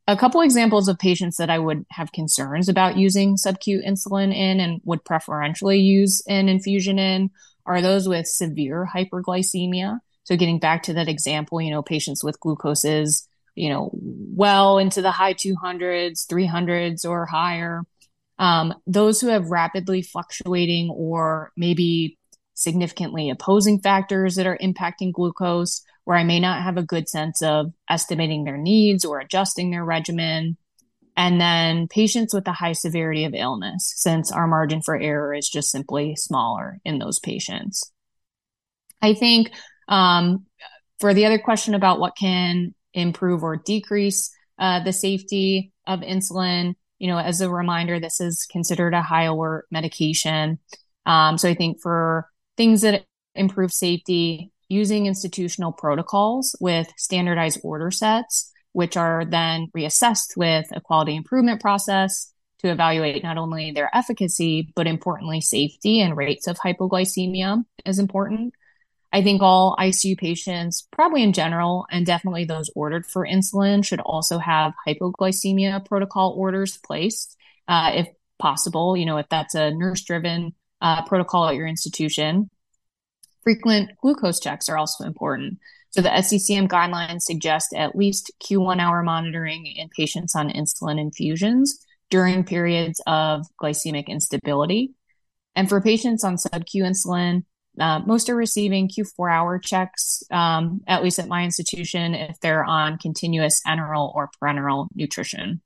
a couple examples of patients that I would have concerns about using subcutaneous insulin in and would preferentially use an infusion in are those with severe hyperglycemia. So getting back to that example, you know, patients with glucoses, you know, well into the high two hundreds, three hundreds or higher. Um, those who have rapidly fluctuating or maybe significantly opposing factors that are impacting glucose, where I may not have a good sense of estimating their needs or adjusting their regimen. And then patients with a high severity of illness, since our margin for error is just simply smaller in those patients. I think um, for the other question about what can improve or decrease uh, the safety of insulin, you know, as a reminder, this is considered a high alert medication. Um, so I think for things that improve safety, using institutional protocols with standardized order sets, which are then reassessed with a quality improvement process to evaluate not only their efficacy, but importantly, safety and rates of hypoglycemia is important. I think all I C U patients, probably in general, and definitely those ordered for insulin, should also have hypoglycemia protocol orders placed, uh, if possible, you know, if that's a nurse-driven uh, protocol at your institution. Frequent glucose checks are also important. So the S C C M guidelines suggest at least Q one hour monitoring in patients on insulin infusions during periods of glycemic instability. And for patients on sub-Q insulin, uh, most are receiving Q four hour checks, um, at least at my institution, if they're on continuous enteral or parenteral nutrition.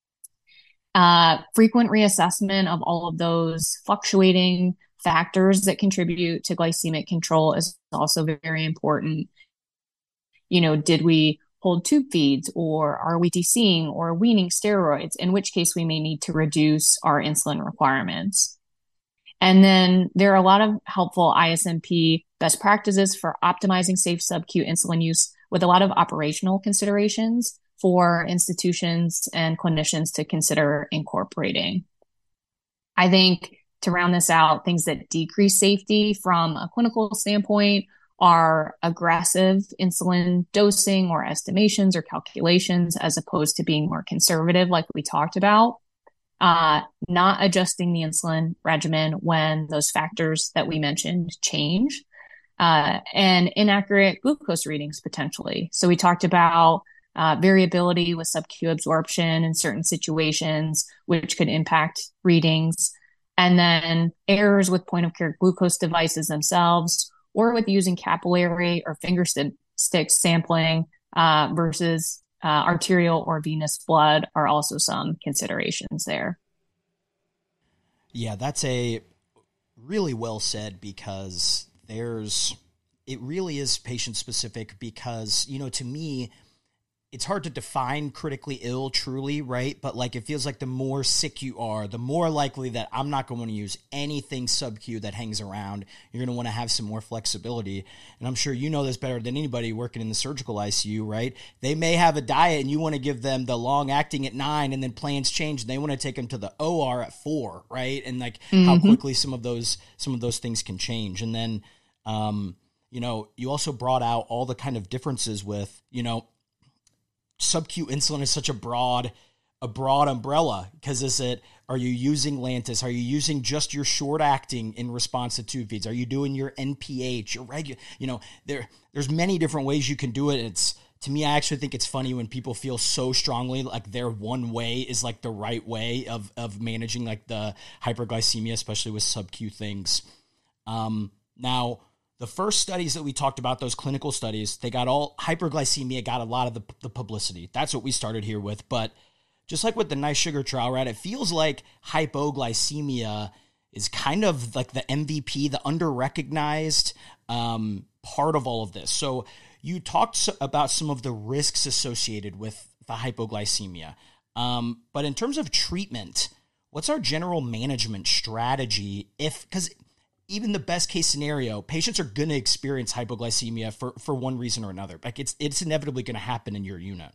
Uh, frequent reassessment of all of those fluctuating factors that contribute to glycemic control is also very important. You know, did we hold tube feeds, or are we DCing or weaning steroids, in which case we may need to reduce our insulin requirements. And then there are a lot of helpful I S M P best practices for optimizing safe sub-Q insulin use, with a lot of operational considerations for institutions and clinicians to consider incorporating. I think to round this out, things that decrease safety from a clinical standpoint are aggressive insulin dosing or estimations or calculations, as opposed to being more conservative, like we talked about. Uh, not adjusting the insulin regimen when those factors that we mentioned change, uh, and inaccurate glucose readings potentially. So we talked about uh, variability with sub-Q absorption in certain situations, which could impact readings. And then errors with point-of-care glucose devices themselves, or with using capillary or finger st- stick sampling uh, versus uh, arterial or venous blood are also some considerations there. Yeah, that's a really well said, because there's, it really is patient specific, because, you know, to me, it's hard to define critically ill truly, right? But like, it feels like the more sick you are, the more likely that I'm not going to use anything sub-Q that hangs around. You're going to want to have some more flexibility. And I'm sure you know this better than anybody working in the surgical I C U, right? They may have a diet and you want to give them the long acting at nine, and then plans change and they want to take them to the O R at four, right? And like mm-hmm. how quickly some of those, some of those things can change. And then, um, you know, you also brought out all the kind of differences with, you know, sub-Q insulin is such a broad, a broad umbrella, because is it, are you using Lantus? Are you using just your short acting in response to tube feeds? Are you doing your N P H, your regular, you know, there, there's many different ways you can do it. It's, to me, I actually think it's funny when people feel so strongly like their one way is like the right way of, of managing like the hyperglycemia, especially with sub-Q things. Um, now, the first studies that we talked about, those clinical studies, they got all, hyperglycemia got a lot of the, the publicity. That's what we started here with. But just like with the Nice Sugar trial, right, it feels like hypoglycemia is kind of like the M V P, the under-recognized um, part of all of this. So you talked about some of the risks associated with the hypoglycemia. Um, but in terms of treatment, what's our general management strategy if, because even the best case scenario, patients are going to experience hypoglycemia for, for one reason or another. Like it's, it's inevitably going to happen in your unit.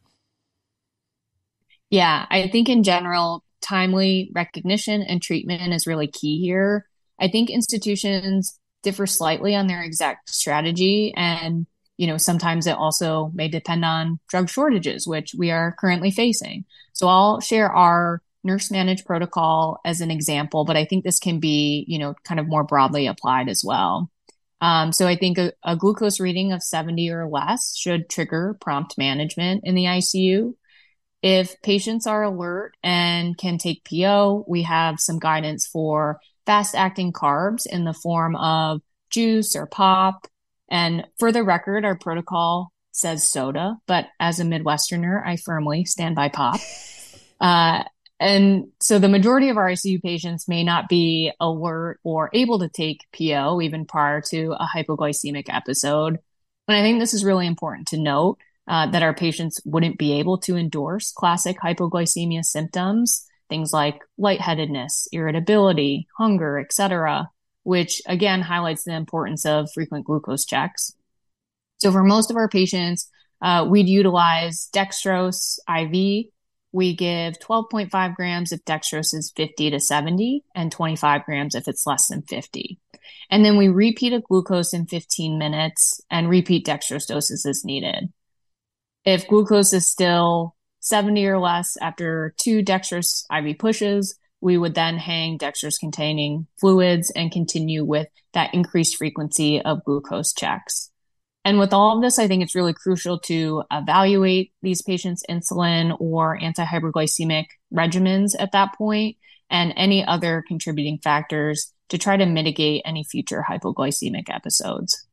Yeah, I think in general, timely recognition and treatment is really key here. I think institutions differ slightly on their exact strategy. And you know, sometimes it also may depend on drug shortages, which we are currently facing. So I'll share our nurse managed protocol as an example, but I think this can be, you know, kind of more broadly applied as well. Um, so I think a, a glucose reading of seventy or less should trigger prompt management in the I C U. If patients are alert and can take P O, we have some guidance for fast-acting carbs in the form of juice or pop. And for the record, our protocol says soda, but as a Midwesterner, I firmly stand by pop. Uh, and so the majority of our I C U patients may not be alert or able to take P O even prior to a hypoglycemic episode. And I think this is really important to note. Uh, that our patients wouldn't be able to endorse classic hypoglycemia symptoms, things like lightheadedness, irritability, hunger, et cetera, which again highlights the importance of frequent glucose checks. So for most of our patients, uh, we'd utilize dextrose I V. We give twelve point five grams if dextrose is fifty to seventy and twenty-five grams if it's less than fifty. And then we repeat a glucose in fifteen minutes and repeat dextrose doses as needed. If glucose is still seventy or less after two dextrose I V pushes, we would then hang dextrose containing fluids and continue with that increased frequency of glucose checks. And with all of this, I think it's really crucial to evaluate these patients' insulin or anti-hyperglycemic regimens at that point and any other contributing factors to try to mitigate any future hypoglycemic episodes.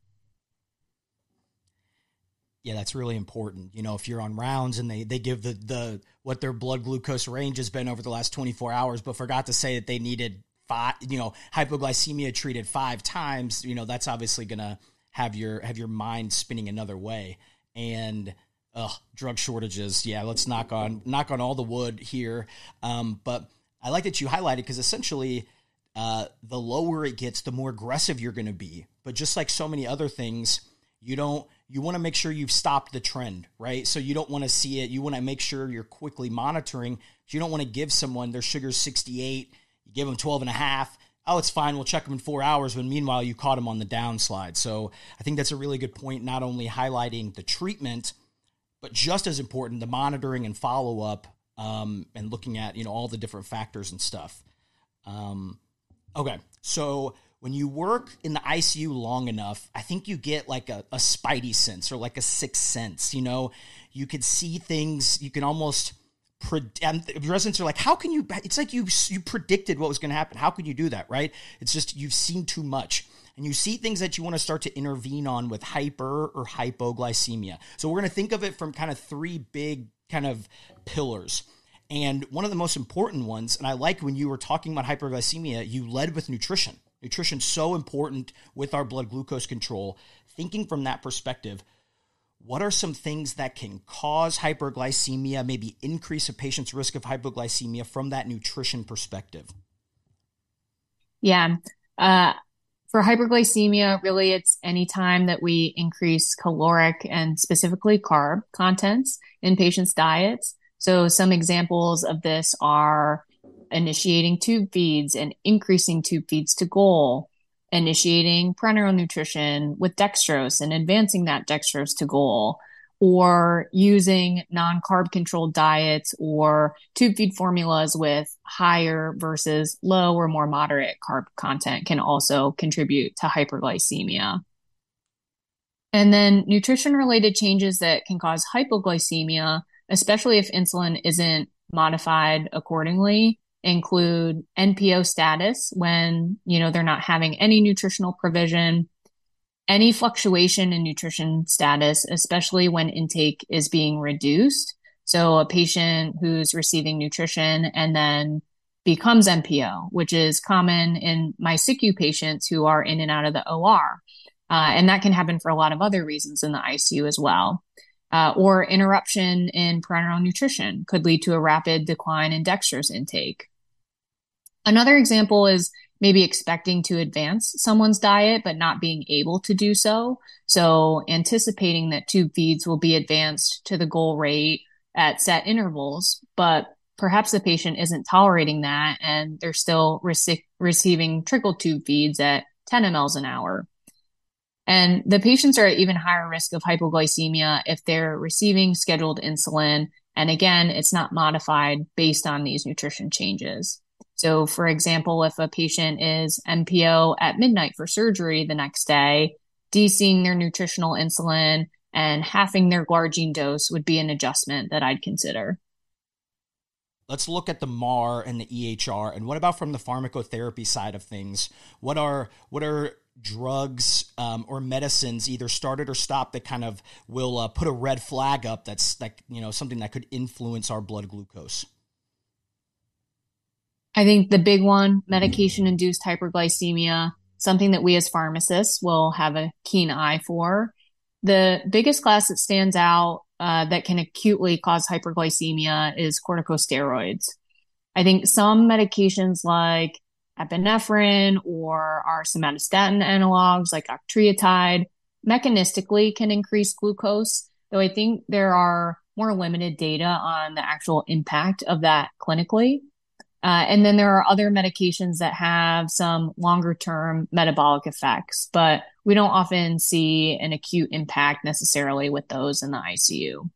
Yeah, that's really important. You know, if you're on rounds and they, they give the, the what their blood glucose range has been over the last twenty-four hours, but forgot to say that they needed five, you know, hypoglycemia treated five times, you know, that's obviously going to have your have your mind spinning another way. And ugh, drug shortages. Yeah, let's knock on knock on all the wood here. Um, but I like that you highlighted because essentially uh, the lower it gets, the more aggressive you're going to be. But just like so many other things, you don't you want to make sure you've stopped the trend, right? So you don't want to see it. You want to make sure you're quickly monitoring. You don't want to give someone their sugar's sixty-eight, you give them twelve and a half. Oh, it's fine. We'll check them in four hours. When meanwhile, you caught them on the downslide. So I think that's a really good point, not only highlighting the treatment, but just as important, the monitoring and follow-up um, and looking at, you know, all the different factors and stuff. Um, okay. So when you work in the I C U long enough, I think you get like a, a spidey sense or like a sixth sense. You know, you could see things. You can almost predict. Residents are like, "How can you?" It's like you you predicted what was going to happen. How could you do that? Right? It's just you've seen too much, and you see things that you want to start to intervene on with hyper or hypoglycemia. So we're going to think of it from kind of three big kind of pillars. And one of the most important ones, and I like when you were talking about hyperglycemia, you led with nutrition. Nutrition's so important with our blood glucose control. Thinking from that perspective, what are some things that can cause hyperglycemia, maybe increase a patient's risk of hypoglycemia from that nutrition perspective? Yeah. Uh, for hyperglycemia, really it's any time that we increase caloric and specifically carb contents in patients' diets. So some examples of this are initiating tube feeds and increasing tube feeds to goal, initiating parenteral nutrition with dextrose and advancing that dextrose to goal, or using non-carb controlled diets or tube feed formulas with higher versus low or more moderate carb content can also contribute to hyperglycemia. And then nutrition-related changes that can cause hypoglycemia, especially if insulin isn't modified accordingly, include N P O status when, you know, they're not having any nutritional provision, any fluctuation in nutrition status, especially when intake is being reduced. So a patient who's receiving nutrition and then becomes N P O, which is common in my S I C U patients who are in and out of the O R. Uh, and that can happen for a lot of other reasons in the I C U as well. Uh, or interruption in parenteral nutrition could lead to a rapid decline in dextrose intake. Another example is maybe expecting to advance someone's diet, but not being able to do so. So anticipating that tube feeds will be advanced to the goal rate at set intervals, but perhaps the patient isn't tolerating that and they're still rec- receiving trickle tube feeds at ten milliliters an hour. And the patients are at even higher risk of hypoglycemia if they're receiving scheduled insulin. And again, it's not modified based on these nutrition changes. So for example, if a patient is N P O at midnight for surgery the next day, decreasing their nutritional insulin and halving their glargine dose would be an adjustment that I'd consider. Let's look at the M A R and the E H R. And what about from the pharmacotherapy side of things? What are what are drugs um, or medicines either started or stopped that kind of will uh, put a red flag up that's like, you know, something that could influence our blood glucose? I think the big one, medication-induced hyperglycemia, something that we as pharmacists will have a keen eye for. The biggest class that stands out uh, that can acutely cause hyperglycemia is corticosteroids. I think some medications like epinephrine or our somatostatin analogs like octreotide mechanistically can increase glucose, though I think there are more limited data on the actual impact of that clinically. Uh, and then there are other medications that have some longer term metabolic effects, but we don't often see an acute impact necessarily with those in the I C U.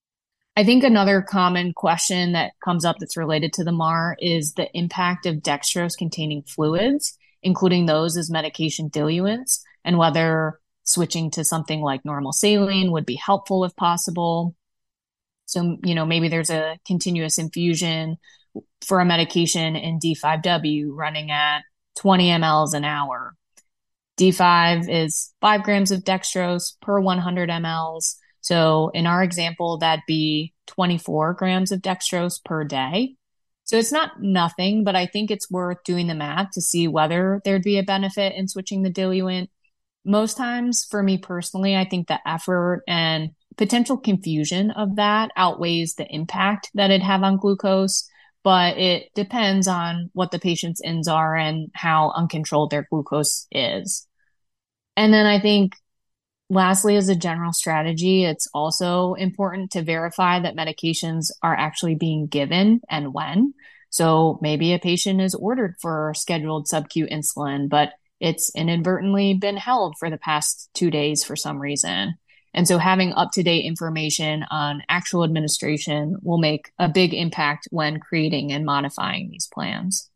I think another common question that comes up that's related to the M A R is the impact of dextrose containing fluids, including those as medication diluents, and whether switching to something like normal saline would be helpful if possible. So, you know, maybe there's a continuous infusion for a medication in D five W running at twenty milliliters an hour. D five is five grams of dextrose per one hundred milliliters. So in our example, that'd be twenty-four grams of dextrose per day. So it's not nothing, but I think it's worth doing the math to see whether there'd be a benefit in switching the diluent. Most times, for me personally, I think the effort and potential confusion of that outweighs the impact that it'd have on glucose. But it depends on what the patient's I N S are and how uncontrolled their glucose is. And then I think, lastly, as a general strategy, it's also important to verify that medications are actually being given and when. So maybe a patient is ordered for scheduled sub-Q insulin, but it's inadvertently been held for the past two days for some reason. And so having up-to-date information on actual administration will make a big impact when creating and modifying these plans.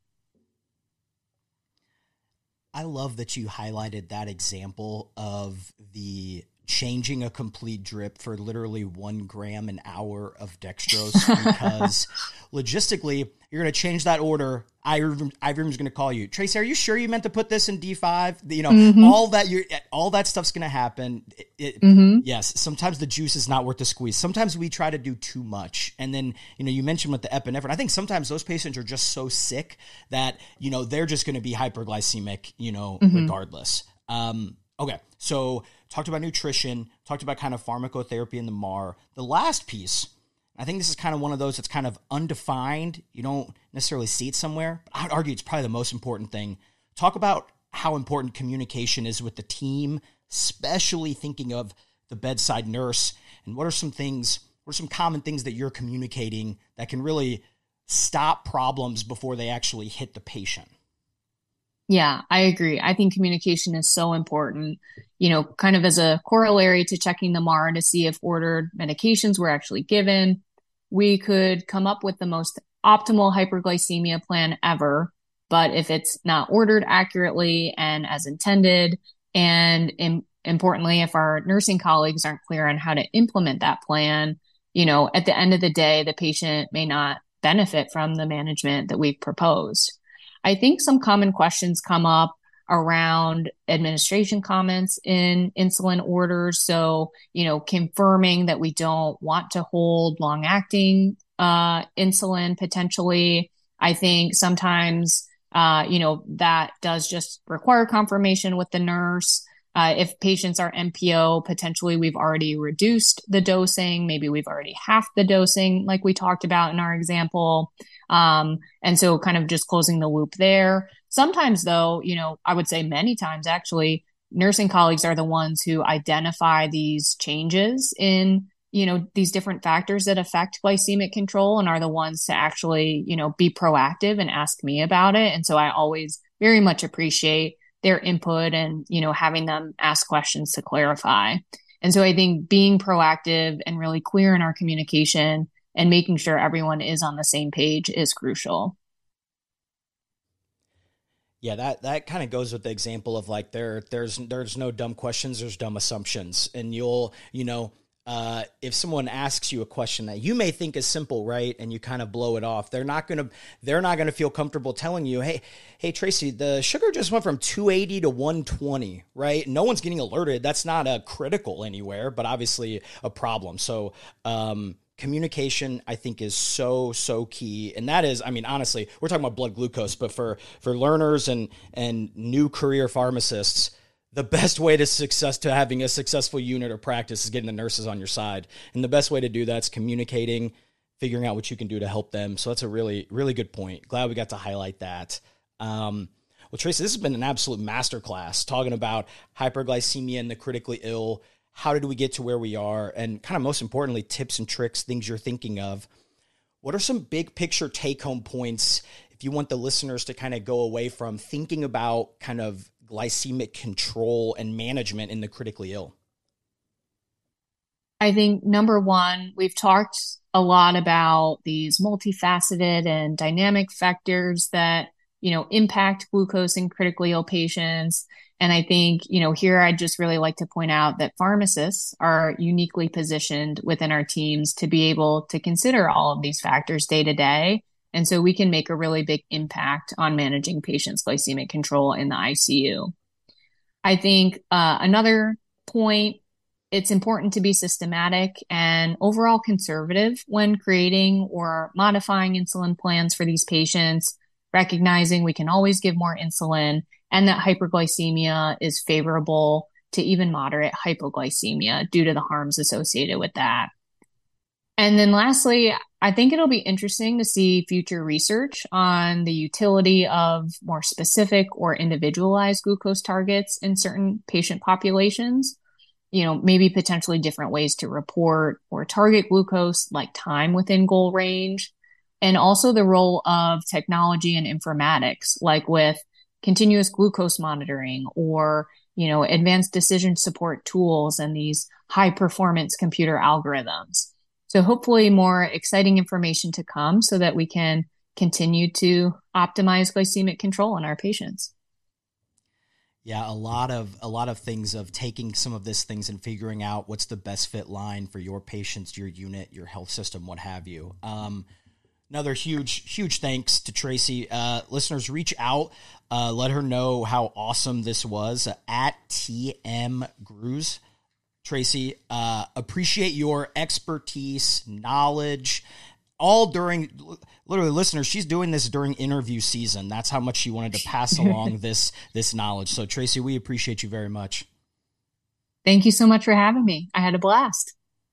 I love that you highlighted that example of the changing a complete drip for literally one gram an hour of dextrose because logistically, you're going to change that order. I V R M is going to call you. Tracy, are you sure you meant to put this in D five? You know, mm-hmm. all that you all that stuff's going to happen. It, it, mm-hmm. Yes, sometimes the juice is not worth the squeeze. Sometimes we try to do too much. And then, you know, you mentioned with the epinephrine, I think sometimes those patients are just so sick that, you know, they're just going to be hyperglycemic, you know, mm-hmm. regardless. Um, okay, so talked about nutrition, talked about kind of pharmacotherapy in the M A R. The last piece, I think this is kind of one of those that's kind of undefined. You don't necessarily see it somewhere, but I'd argue it's probably the most important thing. Talk about how important communication is with the team, especially thinking of the bedside nurse, and what are some things, what are some common things that you're communicating that can really stop problems before they actually hit the patient? Yeah, I agree. I think communication is so important, you know, kind of as a corollary to checking the M A R to see if ordered medications were actually given. We could come up with the most optimal hyperglycemia plan ever, but if it's not ordered accurately and as intended, and in, importantly, if our nursing colleagues aren't clear on how to implement that plan, you know, at the end of the day, the patient may not benefit from the management that we've proposed. I think some common questions come up around administration comments in insulin orders. So, you know, confirming that we don't want to hold long-acting uh, insulin potentially. I think sometimes, uh, you know, that does just require confirmation with the nurse. Uh, if patients are N P O, potentially we've already reduced the dosing. Maybe we've already halved the dosing like we talked about in our example. Um, and so kind of just closing the loop there. Sometimes though, you know, I would say many times actually, nursing colleagues are the ones who identify these changes in, you know, these different factors that affect glycemic control and are the ones to actually, you know, be proactive and ask me about it. And so I always very much appreciate their input and, you know, having them ask questions to clarify. And so I think being proactive and really clear in our communication and making sure everyone is on the same page is crucial. Yeah, that, that kind of goes with the example of like there there's there's no dumb questions, there's dumb assumptions. And you'll, you know, uh, if someone asks you a question that you may think is simple, right, and you kind of blow it off, they're not gonna they're not gonna feel comfortable telling you, hey, hey Tracy, the sugar just went from two eighty to one twenty, right? No one's getting alerted. That's not a critical anywhere, but obviously a problem. So um communication, I think, is so, so key. And that is, I mean, honestly, we're talking about blood glucose, but for, for learners and, and new career pharmacists, the best way to success to having a successful unit or practice is getting the nurses on your side. And the best way to do that is communicating, figuring out what you can do to help them. So that's a really, really good point. Glad we got to highlight that. Um, well, Tracy, this has been an absolute masterclass talking about hyperglycemia and the critically ill. How did we get to where we are? And kind of most importantly, tips and tricks, things you're thinking of. What are some big picture take-home points if you want the listeners to kind of go away from thinking about kind of glycemic control and management in the critically ill? I think number one, we've talked a lot about these multifaceted and dynamic factors that, you know, impact glucose in critically ill patients. And I think, you know, here I'd just really like to point out that pharmacists are uniquely positioned within our teams to be able to consider all of these factors day to day. And so we can make a really big impact on managing patients' glycemic control in the I C U. I think uh, another point, it's important to be systematic and overall conservative when creating or modifying insulin plans for these patients, recognizing we can always give more insulin and that hyperglycemia is favorable to even moderate hypoglycemia due to the harms associated with that. And then lastly, I think it'll be interesting to see future research on the utility of more specific or individualized glucose targets in certain patient populations. You know, maybe potentially different ways to report or target glucose, like time within goal range, and also the role of technology and informatics, like with continuous glucose monitoring or, you know, advanced decision support tools and these high performance computer algorithms. So hopefully more exciting information to come so that we can continue to optimize glycemic control in our patients. Yeah, a lot of a lot of things of taking some of these things and figuring out what's the best fit line for your patients, your unit, your health system, what have you. Um, Another huge, huge thanks to Tracy. Uh, listeners, reach out. Uh, let her know how awesome this was uh, at T M Gruz. Tracy, uh, appreciate your expertise, knowledge, all during, literally, listeners, she's doing this during interview season. That's how much she wanted to pass along this, this knowledge. So, Tracy, we appreciate you very much. Thank you so much for having me. I had a blast.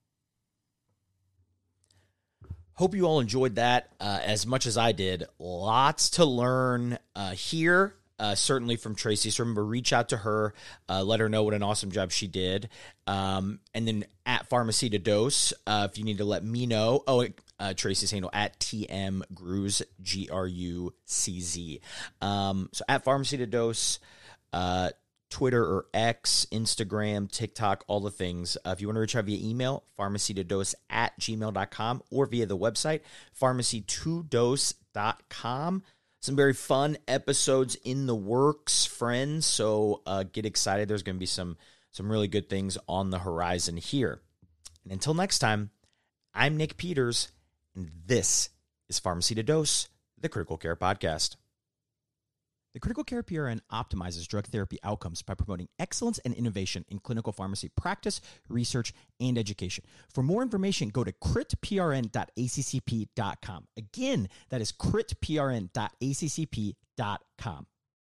Hope you all enjoyed that uh, as much as I did. Lots to learn uh, here, uh, certainly from Tracy. So remember, reach out to her, uh, let her know what an awesome job she did. Um, and then at Pharmacy to Dose, uh, if you need to let me know. Oh, uh, Tracy's handle at T M Gruz, G R U C Z. Um, so at Pharmacy to Dose, uh, Twitter or X, Instagram, TikTok, all the things. Uh, if you want to reach out via email, pharmacytodose at gmail dot com or via the website, pharmacy to dose dot com. Some very fun episodes in the works, friends. So uh, get excited. There's going to be some, some really good things on the horizon here. And until next time, I'm Nick Peters, and this is Pharmacy to Dose, the Critical Care Podcast. The Critical Care P R N optimizes drug therapy outcomes by promoting excellence and innovation in clinical pharmacy practice, research, and education. For more information, go to crit p r n dot a c c p dot com. Again, that is crit p r n dot a c c p dot com.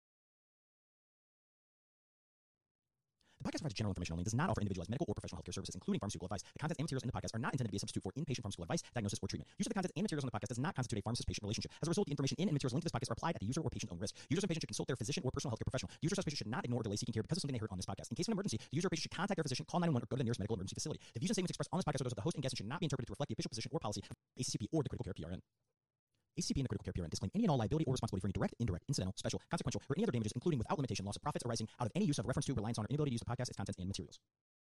The podcast provides general information only and does not offer individualized medical or professional healthcare services, including pharmaceutical advice. The contents and materials in the podcast are not intended to be a substitute for inpatient pharmaceutical advice, diagnosis, or treatment. Use of the contents and materials on the podcast does not constitute a pharmacist-patient relationship. As a result, the information in and materials linked to this podcast are applied at the user or patient's own risk. Users and patients should consult their physician or personal healthcare professional. Users or patients should not ignore or delay seeking care because of something they heard on this podcast. In case of an emergency, the user or patient should contact their physician, call nine one one, or go to the nearest medical emergency facility. The views and statements expressed on this podcast are those of the host and guests and should not be interpreted to reflect the official position or policy of A C C P or the Critical Care P R N. A C P and the Critical Care P R N disclaim any and all liability or responsibility for any direct, indirect, incidental, special, consequential, or any other damages, including without limitation, loss of profits arising out of any use of, reference to, reliance on, or inability to use the podcast, its contents, and materials.